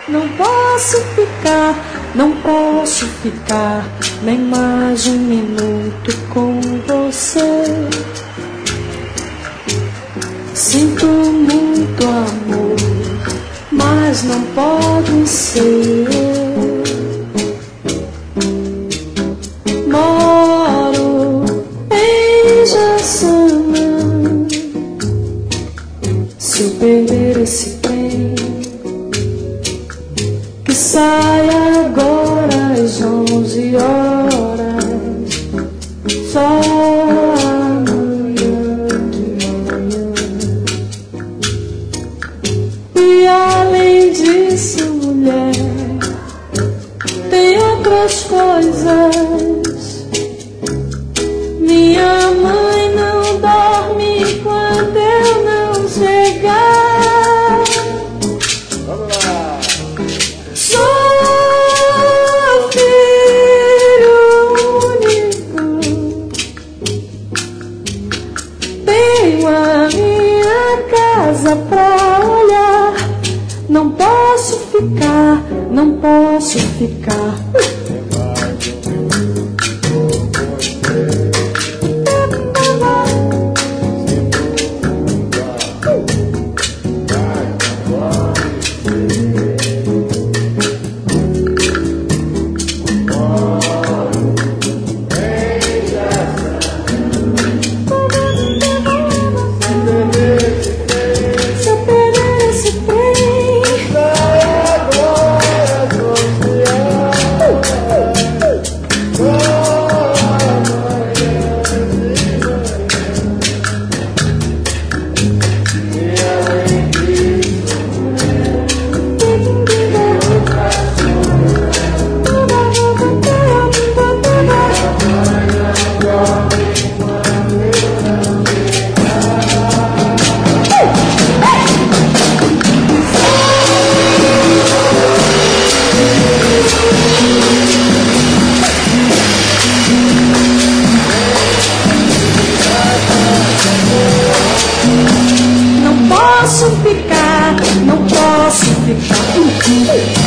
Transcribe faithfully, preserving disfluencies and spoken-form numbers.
Não posso ficar, não posso ficar nem mais um minuto com você. Sinto muito amor, mas não pode ser. Moro em Jaçanã. Se eu perder esse trem que sai agora às onze horas, só amanhã de manhã. E além disso, mulher, tem outras coisas. Minha mãe não dorme enquanto eu não chegar. Vamos lá. Sou filho único, tenho a minha casa pra olhar. Não posso ficar, não posso ficar. Não posso ficar, não posso ficar.